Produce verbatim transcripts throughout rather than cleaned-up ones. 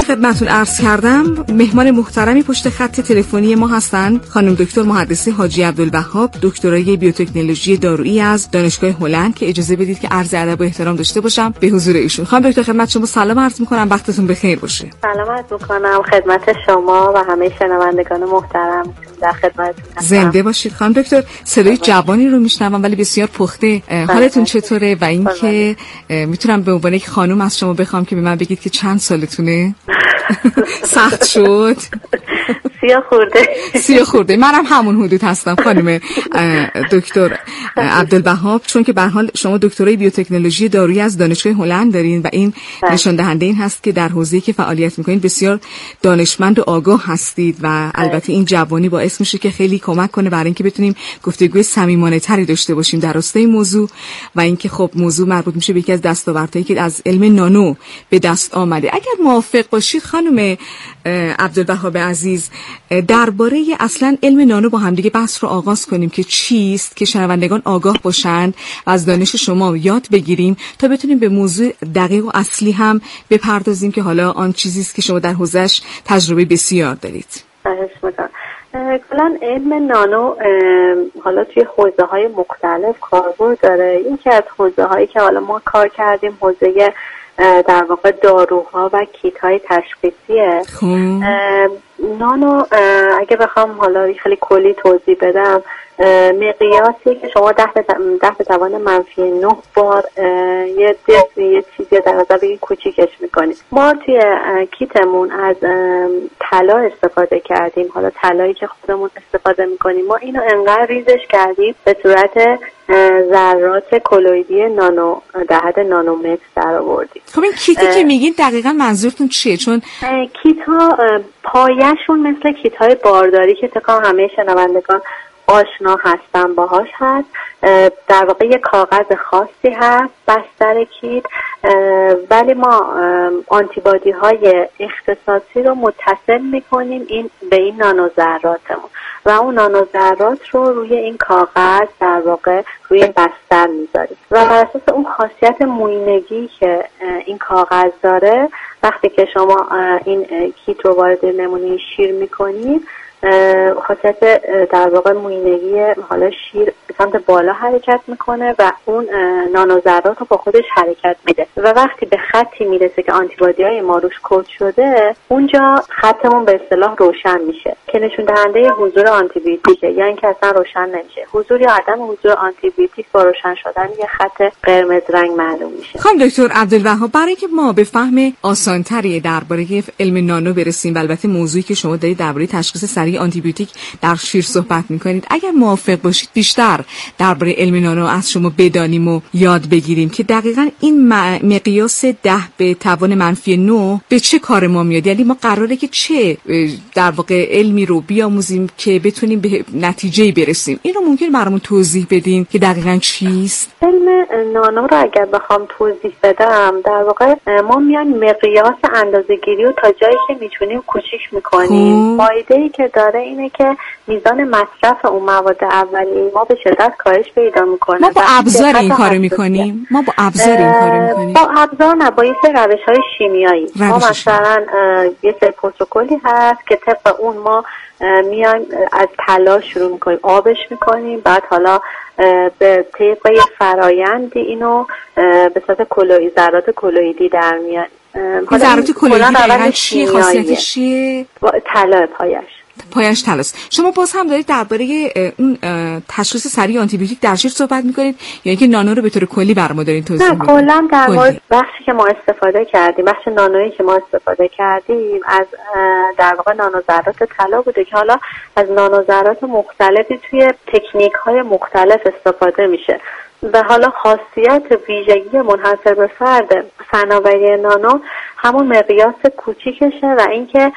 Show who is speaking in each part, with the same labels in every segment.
Speaker 1: خدمتتون عرض کردم مهمان محترمی پشت خط تلفنی ما هستند خانم دکتر مهندسی حاجی عبدالوهاب، دکترای بیوتکنولوژی دارویی از دانشگاه هلند، که اجازه بدید که عرض ادب و احترام داشته باشم به حضور ایشون. خانم دکتر خدمت شما سلام عرض می‌کنم، وقتتون بخیر باشه.
Speaker 2: سلام عرض می‌کنم خدمت شما و همه شنوندگان محترم، در خدمتتون هستم.
Speaker 1: زنده باشید. خانم دکتر صدای جوانی رو میشنوم ولی بسیار پخته. حالتون چطوره و اینکه میتونم به عنوان یک خانم از شما بخوام که به من بگید که چند سالتونه؟ سخت شد.
Speaker 2: سیا خورده
Speaker 1: سیا خورده منم همون حدود هستم خانم دکتر عبدالوهاب، چون که به هر حال شما دکترای بیوتکنولوژی دارویی از دانشگاه هلند دارین و این نشان دهنده این هست که در حوزه‌ای که فعالیت میکنین بسیار دانشمند و آگاه هستید و البته این جوانی باعث میشه که خیلی کمک کنه برای اینکه بتونیم گفتگوی صمیمانه تری داشته باشیم در راستای موضوع و اینکه خب موضوع مربوط میشه به یکی از دستاوردهایی که از علم نانو به دست آمده. اگر موافق باشید خانم عبدالوهاب عزیز، درباره اصلا علم نانو با همدیگه بحث رو آغاز کنیم که چیست، که شنوندگان آگاه باشند و از دانش شما یاد بگیریم تا بتونیم به موضوع دقیق و اصلی هم بپردازیم که حالا آن چیزی است که شما در حوزه‌اش تجربه بسیار دارید.
Speaker 2: کلاً علم نانو حالا توی حوزه‌های مختلف کاربرد داره. یکی از حوزه‌هایی که حالا ما کار کردیم حوزه در واقع داروها و کیت‌های تشخیصیه. نانو اگه بخوام حالا خیلی کلی توضیح بدم، مقیاسی که شما ده به توان منفی نه بار یه یه چیزی در نظر بگیرید کوچیکش میکنید. ما توی کیتمون از طلا استفاده کردیم. حالا طلایی که خودمون استفاده میکنیم ما اینو انقدر ریزش کردیم به صورت ذرات کلویدی نانو در حد نانومتر در آوردیم.
Speaker 1: خب این کیتی که میگین دقیقاً منظورتون چیه؟ چون
Speaker 2: کیت ها پایه‌شون مثل کیت های بارداری که فکر همه شنوندگان آشنا هستن باهاش هست. در واقع یک کاغذ خاصی هست بستر کیت، ولی ما آنتیبادی های اختصاصی رو متصل میکنیم این به این نانوذراتمون و اون نانوذرات رو روی این کاغذ در واقع روی این بستر میذاریم و بر اساس اون خاصیت موینگی که این کاغذ داره وقتی که شما این کیت رو وارد نمونه شیر میکنید خاصیت در واقع موینگی حالا شیر به سمت بالا حرکت میکنه و اون نانوذرات رو با خودش حرکت میده و وقتی به خطی میرسه که آنتیبادی های ما روش کد شده اونجا خطمون به اصطلاح روشن میشه که نشون دهنده حضور آنتیبیوتیکه، یعنی که اصلا روشن نمیشه. حضور یا عدم حضور آنتیبیوتیک با روشن شدن یه خط قرمز رنگ معلوم میشه.
Speaker 1: خانم دکتر عبدالوهاب، برای که ما به فهم آسان‌تری درباره علم نانو برسیم و البته موضوعی که شما دارید درباره تشخیص سریع آنتیبیوتیک در شیر صحبت میکنید، اگر موافق باشید بیشتر درباره علم نانو از شما بدانیم و یاد بگیریم که دقیقاً این مقیاس ده به توان منفی نه به چه کار ما میاد. یعنی ما قراره که چه در واقع علمی رو بیاموزیم که بتونیم به نتیجه برسیم. این رو ممکن برامون توضیح بدین که دقیقاً چیست؟
Speaker 2: علم نانو رو اگر بخوام توضیح بدم، در واقع ما میایم مقیاس اندازه‌گیری رو تا جایی که میتونیم کوچیک میکنیم. فایده‌ای که داره اینه که میزان مصرف اون مواد اولیه ما به شدت کاهش پیدا میکنه.
Speaker 1: ما با ابزار این کارو میکنیم؟ ما با ابزار این کارو میکنیم؟
Speaker 2: با ابزار نه، با یه سری روش‌های شیمیایی. ما مثلا یه سری پروتکلی هست که طبق اون ما میایم از طلا شروع میکنیم، آبش میکنیم، بعد حالا به طبق یه فرایندی اینو به صورت کلویدی ذرات کلویدی در میاد.
Speaker 1: ذرات کلویدی دقیقاً چیه؟ خاصیتش چیه؟
Speaker 2: طلا پایش
Speaker 1: پایش طلاست. شما باز هم دارید درباره اون تشخیص سریع آنتیبیوتیک در شیر صحبت میکنید یا اینکه نانو رو به طور کلی برام دارین توضیح میدید؟
Speaker 2: نه، کلا در مورد بخشی که ما استفاده کردیم، بخش نانویی که ما استفاده کردیم از در واقع نانوذرات طلا بوده که حالا از نانوذرات مختلفی توی تکنیک های مختلف استفاده میشه و حالا خاصیت ویژگی منحصر به فرد فناوری نانو همون مقیاس کوچیکشه و اینکه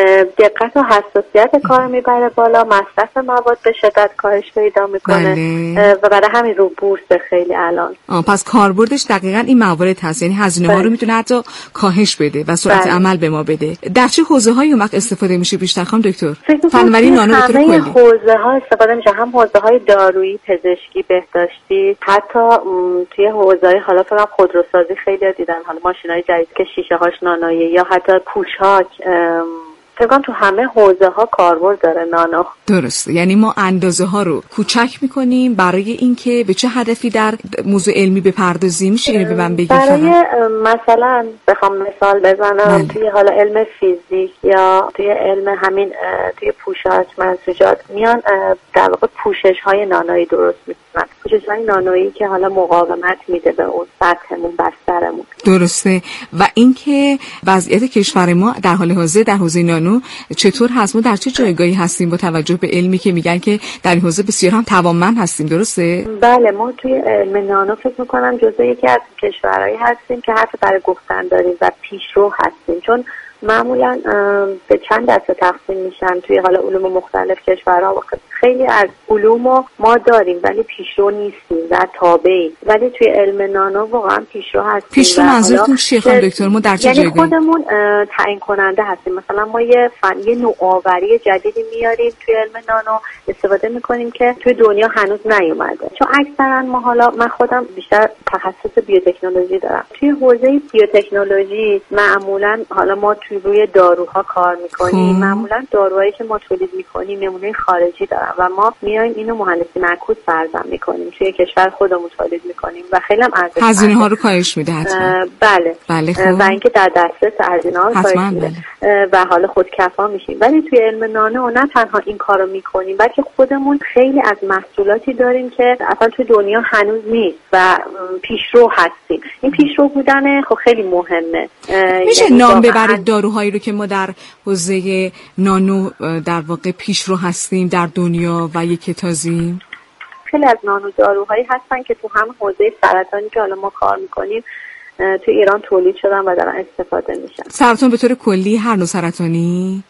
Speaker 2: دقت و حساسیت کار میبره بالا، مصرف مواد به شدت کاهش پیدا میکنه بله. و برای همین رو بورس خیلی الان.
Speaker 1: آه پس کاربردش دقیقاً این موارد هست، یعنی هزینه بله. ها رو میتونه حتی کاهش بده و سرعت بله. عمل به ما بده. در چه حوزه‌هایی اون وقت استفاده میشه بیشتر خانم دکتر؟ فناوری نانو به طور کلی
Speaker 2: همه حوزه‌ها استفاده میشه، هم حوزه‌های دارویی، پزشکی، بهداشتی، حتی توی حوزه‌های حالا فقط خودروسازی خیلی دیدن، حالا ماشین‌های جدید که شیشه هاش نانویی یا حتی پوشاک، فکر کنم تو همه حوزه ها کاربرد داره نانو.
Speaker 1: درسته، یعنی ما اندازه ها رو کوچک میکنیم برای اینکه به چه هدفی در موضوع علمی بپردازیم. میشه اینو به من بگید؟
Speaker 2: برای مثلا بخوام مثال بزنم من. توی حالا علم فیزیک یا توی علم همین توی پوشاک منسوجات میان در واقع پوشش های نانویی درست میکنن، پوشش های نانویی که حالا مقاومت میده به اون سطحمون، بسترمون.
Speaker 1: درسته. و اینکه وضعیت کشور ما در حال حاضر در حوزه نانو چطور هست؟ ما در چه جایگاهی هستیم با توجه به علمی که میگن که در این حوزه بسیار هم توانمند هستیم؟ درسته؟
Speaker 2: بله، ما توی علم نانو فکر میکنم جزو یکی از کشورهایی هستیم که حتی برای گفتن داریم و پیشرو هستیم، چون معمولا به چند دسته تقسیم میشن توی حالا علوم مختلف کشورها. خیلی از علوم ما داریم ولی پیشرو نیستیم و تابعیم، ولی توی علم نانو واقعا پیشرو هستیم.
Speaker 1: پیشرو منظورتون چیه خانم دکتر؟ ما در چه
Speaker 2: یعنی
Speaker 1: جایگاهی؟
Speaker 2: خودمون تعیین کننده هستیم. مثلا ما یه فن یه نوآوری جدیدی میاریم توی علم نانو، استفاده میکنیم که توی دنیا هنوز نیومده. چون اکثرا ما حالا من خودم بیشتر تخصص بیوتکنولوژی دارم. توی حوزه بیوتکنولوژی معمولا حالا ما توی روی داروها کار میکنیم. معمولا داروهایی که ما تولید میکنیم نمونه خارجی دارن و ما میایم اینو مهندسی معکوس فرضاً میکنیم، توی کشور خودمون تولید میکنیم و خیلی هم ارزش
Speaker 1: هزینه ها رو کاهش میده حتما.
Speaker 2: بله
Speaker 1: بله
Speaker 2: خوب. و اینکه در دسترس هزینه ها رو کاهش میده و حالا خودکفا میشیم. ولی توی علم نانو نه تنها این کارو میکنیم بلکه خودمون خیلی از محصولاتی داریم که اصلا توی دنیا هنوز نیست و پیشرو هستیم. این پیشرو بودن خب خیلی مهمه.
Speaker 1: میشه یعنی نام ببرید داروهایی رو که ما در حوزه نانو در واقع پیشرو هستیم در دنیا و یک تازیم؟
Speaker 2: خیلی از نانو داروهایی هستن که تو هم حوزه سرطانی که حالا ما کار میکنیم تو ایران تولید شدن و دارن استفاده میشن.
Speaker 1: سرطان به طور کلی، هر نوع سرطانی؟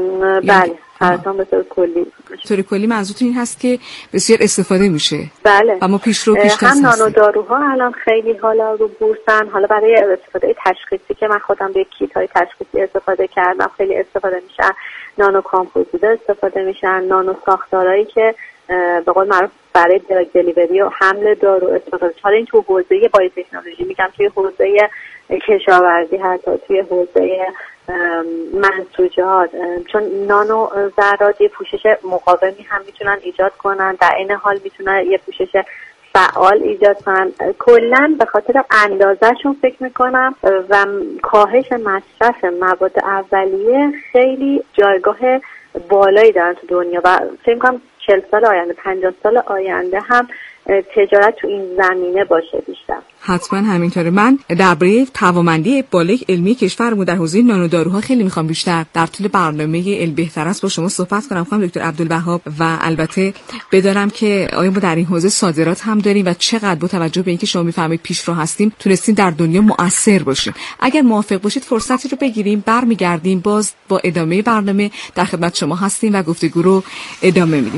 Speaker 2: بله، سرطان به طور کلی.
Speaker 1: به طور کلی منظورتون این هست که بسیار استفاده میشه.
Speaker 2: بله.
Speaker 1: و ما پیشرو پیشتاز
Speaker 2: هم نانو داروها الان خیلی حالا رو بورسن. حالا برای استفاده تشخیصی که من خودم به کیت های تشخیصی استفاده کردم خیلی استفاده میشن. نانو کامپوزیت استفاده میشن، نانو ساختارهایی که به قول معروف برای دراگ دلیوری و حمل دارو استفاده. حالا این تو حوزه بایوتکنولوژی میگم، توی حوزه کشاورزی، حتی توی حوزه منسوجات، چون نانو ذرات یه پوشش مقاومی هم میتونن ایجاد کنن، در این حال میتونن یه پوشش فعال ایجاد کنن. کلا به خاطر اندازه‌شون فکر میکنم و کاهش مصرف مواد اولیه خیلی جایگاه بالایی دارن تو دنیا و فکر میکنم چهل سال آینده، پنجاه سال آینده هم تجارت تو این زمینه باشه بیشتر.
Speaker 1: حتما همینطوره. من درباره توانمندی بالای علمی کشورمون در حوزه نانوداروها خیلی میخوام بیشتر در طول برنامه علم بهتر است با شما صحبت کنم خانم دکتر عبدالوهاب، و البته بدارم که آیا ما در این حوزه صادرات هم داریم و چقدر با توجه به اینکه شما میفهمید پیشرو هستیم تونستیم در دنیا مؤثر باشیم. اگر موافق باشید فرصتی رو بگیریم، برمیگردیم باز با ادامه برنامه در خدمت شما هستیم و گفتگو رو ادامه میدیم.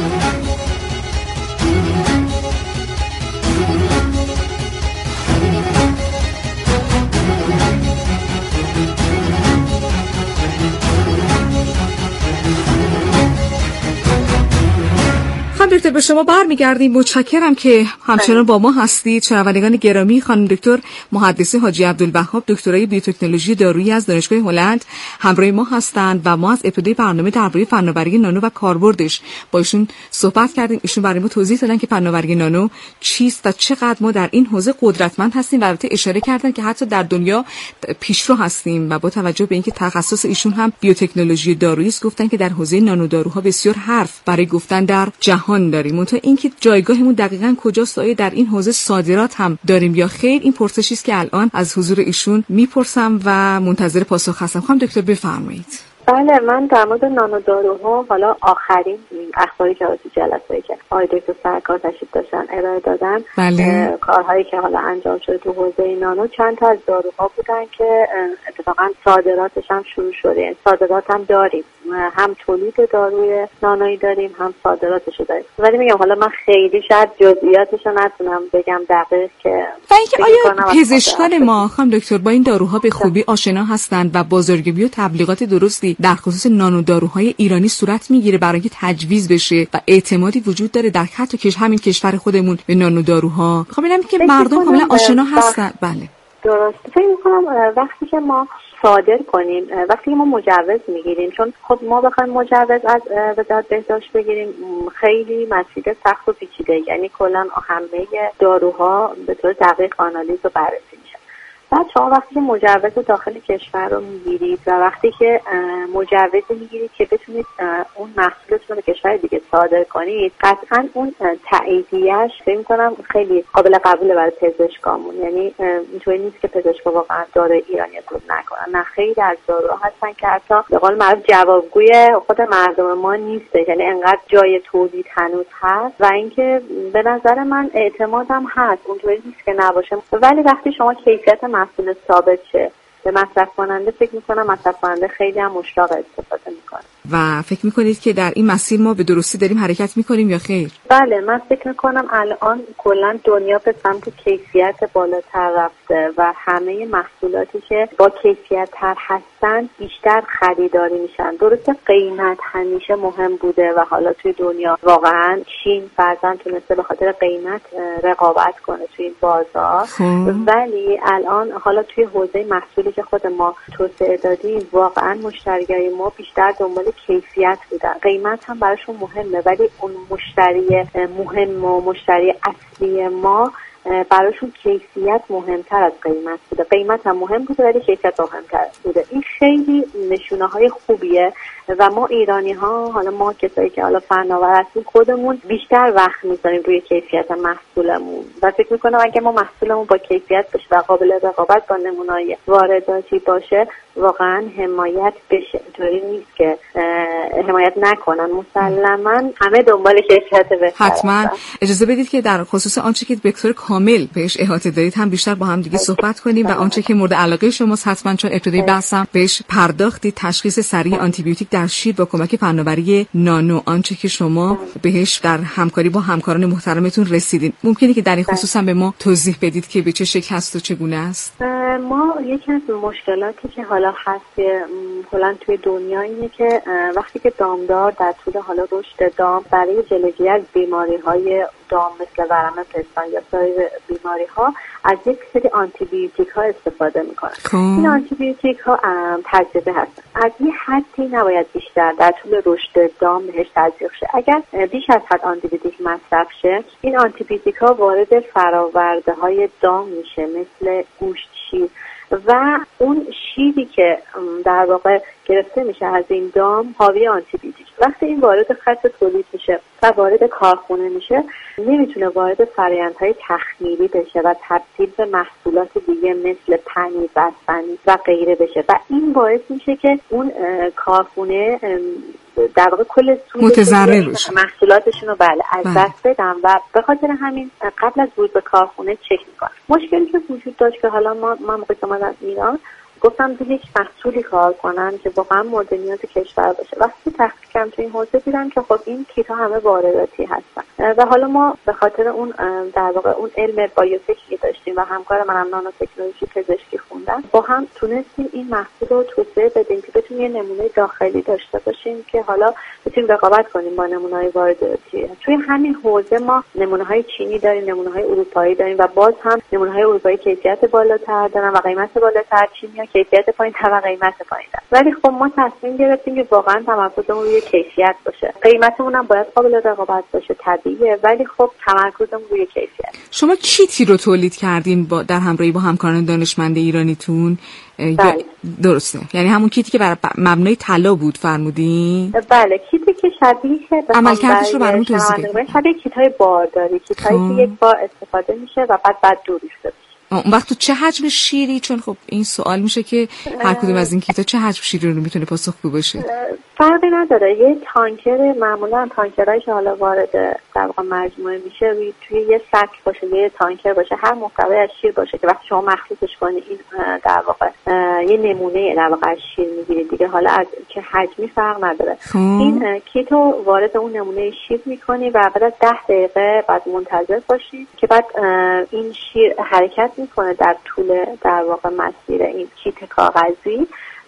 Speaker 1: دکتر به شما برمیگردیم. متشکرم که همچنان با ما هستید. شنوندگان گرامی، خانم دکتر مهندسه حاجی عبدالوهاب دکترای بیوتکنولوژی دارویی از دانشگاه هلند همراه ما هستند و ما از ابتدای برنامه درباره فناوری نانو و کاربردش با ایشون صحبت کردیم. ایشون برای ما توضیح دادن که فناوری نانو چیست و چقدر ما در این حوزه قدرتمند هستیم و البته اشاره کردن که حتی در دنیا پیشرو هستیم و با توجه به اینکه تخصص ایشون هم بیوتکنولوژی دارویی است گفتن که در حوزه نانوداروها بسیار حرف برای گفتن در جهان داریم. اون تو اینکه جایگاهمون دقیقاً کجاست، آیا در این حوزه صادرات هم داریم یا خیر، این پرسشی است که الان از حضور ایشون میپرسم و منتظر پاسخ هستم. خانم دکتر بفرمایید.
Speaker 2: بله، من در مورد نانوداروها حالا آخرین اخباری که از جلسه‌ای که آقای دکتر سرکار تشریف داشتن ارائه دادن،
Speaker 1: بله.
Speaker 2: کارهایی که حالا انجام شده تو حوزه نانو، چند تا از داروها بودن که اتفاقا صادراتش هم شروع شده. صادرات هم داریم، هم تولید داروی نانویی داریم هم صادراتش رو داریم، ولی میگم حالا من خیلی شاید جزئیاتش رو نتونم بگم دقیق که
Speaker 1: و اینکه آیا پزشکان ما خانم دکتر با این داروها به خوبی آشنا هستند و بازاریابی و تبلیغات درستی زیادی در خصوص نانو داروهای ایرانی صورت میگیره برای اینکه تجویز بشه و اعتمادی وجود داره در حتی کش همین کشور خودمون به نانو داروها. خب اینم که مردم کاملا آشنا هستن. بله
Speaker 2: درست. فکر می‌کنم وقتی که ما صادر کنیم، وقتی که ما مجوز میگیریم، چون خب ما بخوایم مجوز از وزارت بهداشت بگیریم خیلی مسیر سخت و پیچیده، یعنی کلا همه داروها به طور دقیق آنالیز و بررسی میشن. بعد شما وقتی که مجوز داخل کشور رو میگیرید و وقتی که مجوز میگیرید که بتونید اون محصولتون رو به کشور دیگه صادر کنید، قطعا اون تاییدیه‌اش فکر می‌کنم خیلی قابل قبوله برای پزشکامون. یعنی اینطوری نیست که پزشکا واقعا داروی ایرانی استفاده نکنن، نه، خیلی از داروها هستن که حتی به قول معروف جوابگوی خود مردم ما نیست، یعنی انقدر جای تولید هنوز هست و اینکه به نظر من اعتمادم هست، اونطوری نیست که نباشه. ولی وقتی شما کیفیت محصول ثابت شه به مصرف کننده، فکر میکنم مصرف کننده خیلی هم مشتاق استفاده میکنه.
Speaker 1: و فکر میکنید که در این مسیر ما به درستی داریم حرکت میکنیم یا خیر؟
Speaker 2: بله، من فکر میکنم الان کلا دنیا به سمت کیفیت بالاتر رفته و همه محصولاتی که با کیفیت تر هستن بیشتر خریداری میشن. درسته قیمت همیشه مهم بوده و حالا توی دنیا واقعا چین فرضاً تونسته به خاطر قیمت رقابت کنه توی این بازار، ولی الان حالا توی حوزه محصولی که خود ما توسعه دادیم واقعا مشتریای ما بیشتر دنبال کیفیت بودن. قیمت هم براشون مهمه، ولی اون مشتری مهم و مشتری اصلی ما براشون کیفیت مهمتر از قیمت بوده. قیمت هم مهم بوده ولی کیفیت مهمتر بوده. این خیلی نشونه های خوبیه و ما ایرانی ها، حالا ما کسایی که حالا فناور هستیم، خودمون بیشتر وقت میذاریم روی کیفیت محصولمون و فکر میکنم اگه ما محصولمون با کیفیت باشه و قابل رقابت با نمونه‌های وارداتی باشه واقعا حمایت بشه. اینطوری نیست که حمایت نکنن، مسلما همه دنبال کیفیت بهتر.
Speaker 1: حتما اجازه بدید که در خصوص آنچه که به طور کامل بهش احاطه دارید هم بیشتر با هم دیگه صحبت کنیم و آنچه که مورد علاقه شماست حتما چون ابتدای بحثم بهش پرداختید، تشخیص سریع آنتی بیوتیک در شیر با کمک فناوری نانو، آنچه که شما بهش در همکاری با همکاران محترمتون رسیدین. ممکنه که در این خصوص هم به ما توضیح بدید که به چه شکل هست و چگونه است؟
Speaker 2: ما یکی از مشکلاتی که حالا هست کلا توی دنیا اینه که وقتی که دامدار در طول حالا رشد دام برای جلوگیری از بیماری‌های دام مثل ورم پستان یا سایر بیماری‌ها از یک سری آنتی بیوتیک ها استفاده میکنن. این آنتی بیوتیک ها تجربه هستن، از یه حدی نباید بیشتر در طول رشد دام بهش تزریق شه. اگر بیش از حد آنتی بیوتیک مصرف شه، این آنتی بیوتیک ها وارد فراورده های دام میشه مثل گوشت، شیر و اون شیری که در واقع گرفته میشه از این دام حاوی آنتی بیوتیک. وقتی این وارد خط تولید میشه و وارد کارخونه میشه، نمیتونه وارد فرآیندهای تخمیری بشه و تبدیل به محصولات دیگه مثل پنیر، بستنی و غیره بشه و این باعث میشه که اون کارخونه در واقع کل
Speaker 1: متضرر بشه،
Speaker 2: محصولاتشون رو بله از دست بدن و به خاطر همین قبل از ورود به کارخونه چک میکنن. مشکلی که وجود داشت که حالا ما من موقعی که اومدم ایران گفتم به یک محصولی کار کنن که واقعا مورد نیاز کشور باشه. وقتی تحقیق کردم تو این حوزه دیدم که خب این کیت ها همه وارداتی هستن و حالا ما به خاطر اون در واقع اون علم بایوتکنی داشتیم و همکار منم نانو تکنولوژی پزشکی خوندن، با هم تونستیم این محصول رو توسعه بدیم که بتونیم یه نمونه داخلی داشته باشیم که حالا بتونیم رقابت کنیم با نمونه‌های وارداتی. توی همین حوزه ما نمونه‌های چینی داریم، نمونه‌های اروپایی داریم و باز هم نمونه‌های اروپایی کیفیت بالاتر دارن و قیمت بالاتر، چینی کیفیت پایین‌تر و قیمت پایین‌تر. ولی خب ما تصمیم گرفتیم که واقعا تمرکزمون روی کیفیت باشه. قیمتمون هم باید قابل رقابت باشه، طبیعیه، ولی خب تمرکزمون روی کیفیت.
Speaker 1: شما کیتی رو تولید کردین با در همراهی با همکاران دانشمند ایرانیتون؟
Speaker 2: بله.
Speaker 1: درسته، یعنی همون کیتی که بر مبنای طلا بود فرمودین؟
Speaker 2: بله، کیتی که شبیه
Speaker 1: عملکردش رو برامون توضیح بدید.
Speaker 2: شبیه کیت‌های بارداری، کیت‌هایی که یک بار استفاده میشه و بعد بعد دور ریخته.
Speaker 1: اون وقت تو چه حجم شیری؟ چون خب این سوال میشه که هر کدوم از این کیتا چه حجم شیری رو میتونه پاسخگو باشه.
Speaker 2: فرقی نداره. یه تانکر معمولا تانکرایی که حالا وارد در واقع مجموعه میشه روی توی یه سطل باشه، یه تانکر باشه، هر محتوی از شیر باشه که وقتی شما مخلوطش کنید این در واقع یه نمونه در واقع از شیر میگیرید دیگه. حالا از که حجمی فرق نداره. این کیتو وارد اون نمونه شیر میکنی و بعد از ده دقیقه بعد منتظر باشید که بعد این شیر حرکت میکنه در طول در واقع مسیر این کیت کاغذی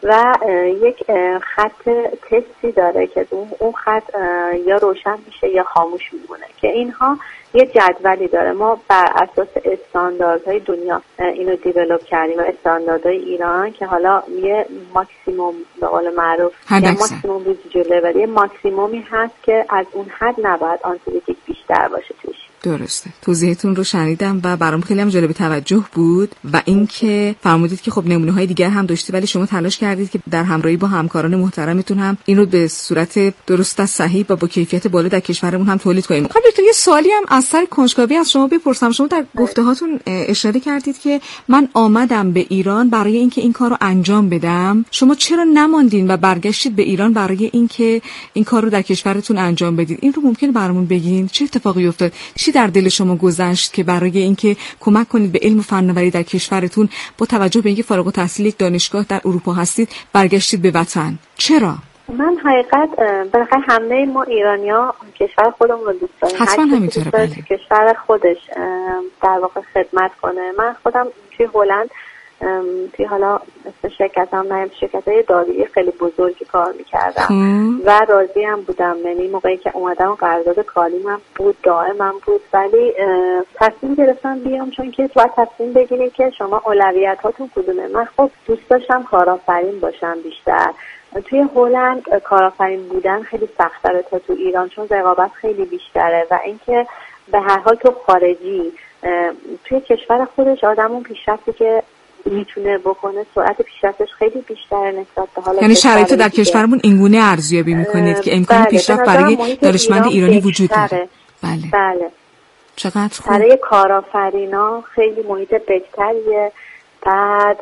Speaker 2: و یک خط تستی داره که اون خط یا روشن میشه یا خاموش میمونه که اینها یه جدولی داره. ما بر اساس استانداردهای دنیا اینو دیولپ کردیم و استانداردهای ایران که حالا یه ماکسیموم به قول معروف یه ماکسیموم ریزیجوله ولی یه ماکسیمومی هست که از اون حد نباید آنتیبیوتیک بیشتر باشه توش.
Speaker 1: درسته. توضیحتون رو شنیدم و برام خیلی هم جالب توجه بود و اینکه فرمودید که خب نمونه‌های دیگر هم داشتی ولی شما تلاش کردید که در همراهی با همکاران محترمتون هم این رو به صورت درست و صحیح و با کیفیت بالا در کشورمون هم تولید کنیم. خب دکتر یه سوالی هم از سر کنجکاوی از شما بپرسم. شما در گفته‌هاتون اشاره کردید که من آمدم به ایران برای اینکه این کارو انجام بدم. شما چرا نماندین و برگشتید به ایران برای اینکه این کار رو در کشورتون انجام بدید؟ این رو ممکنه برامون بگین چه اتفاقی افتاد؟ چی در دل شما گذشت که برای اینکه کمک کنید به علم و فناوری در کشورتون با توجه به اینکه فارغ التحصیل یک دانشگاه در اروپا هستید برگشتید به وطن؟ چرا؟
Speaker 2: من حقیقت بالاخره همه ما ایرانی‌ها کشور خودمون رو دوست داریم.
Speaker 1: حتما همینطوره. بله.
Speaker 2: کشور خودش در واقع خدمت کنه. من خودم توی هلند توی حالا مثل شرکت هم نیم شرکت های دارویی خیلی بزرگی کار میکردم و راضی هم بودم. یعنی موقعی که اومدم قرارداد کاریم هم بود، دائمم بود، ولی تصمیم گرفتم بیام چون که باید تصمیم بگیرید که شما اولویت هاتون کدومه. من خب دوست داشتم کارآفرین باشم بیشتر. توی هلند کارآفرین بودن خیلی سخت‌تره تا تو ایران چون رقابت خیلی بیشتره و اینکه به هر حال تو خارجی توی کشور خودش آدمون پیشرفتی که میتونه بکنه سرعت پیشرفتش خیلی بیشتره نسبت به حالا
Speaker 1: یعنی شرایط در کشورمون اینگونه ارزیابی میکنید که امکان بله. پیشرفت برای دانشمند ایرانی وجود داره. بله
Speaker 2: بله
Speaker 1: چقدر خوب.
Speaker 2: برای کارآفرینا خیلی محیط بهتریه. بعد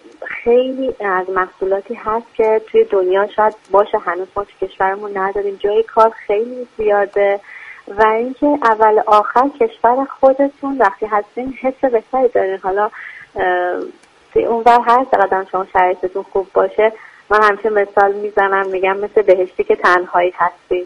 Speaker 2: خیلی از محصولاتی هست که توی دنیا شاید باشه هنوز ما توی کشورمون نداریم. جای کار خیلی زیاده و اینکه اول آخر کشور خودتون وقتی هستین حس بهتری دارین. حالا توی اون ور هر چقدر شما شرایطتون خوب باشه من همیشه مثال میزنم میگم مثل بهشتی که تنهایی هستی.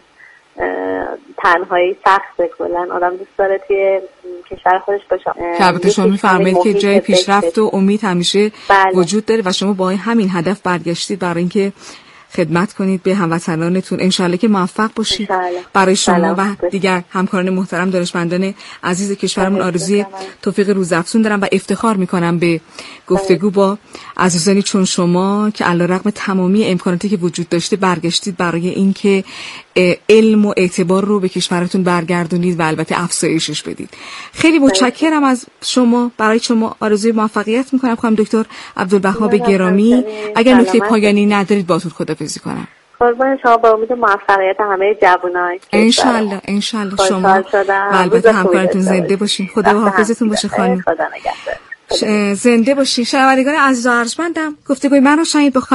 Speaker 2: تنهایی سخته کلا آدم دوست داره توی کشور خودش باشه.
Speaker 1: البته شما میفهمید که جای پیشرفت و امید همیشه بله. وجود داره و شما با همین هدف برگشتید برای اینکه خدمت کنید به هموطنانتون. انشالله که موفق باشید. برای شما و دیگر همکاران محترم دانشمندان عزیز کشورمون آرزوی توفیق روزافزون دارم و افتخار میکنم به گفتگو با عزیزانی چون شما که علیرغم تمامی امکاناتی که وجود داشته برگشتید برای اینکه علم و اعتبار رو به کشورتون برگردونید و البته افزایشش بدید. خیلی متشکرم از شما. برای شما آرزوی موفقیت میکنم. خانم دکتر عبدالوهاب گرامی اگر نکته پایانی ندارید باهاتون خداحافظی کنم.
Speaker 2: قربان شما. با امید موفقیت همه جوانان
Speaker 1: ان شاء الله ان شاء الله. شما و البته همکارتون زنده باشین. خدا حافظتون باشه خانم.
Speaker 2: خدا نگهدار.
Speaker 1: زنده باشین. شنوندگان عزیز و ارجمندم گفتگوی من رو شنید با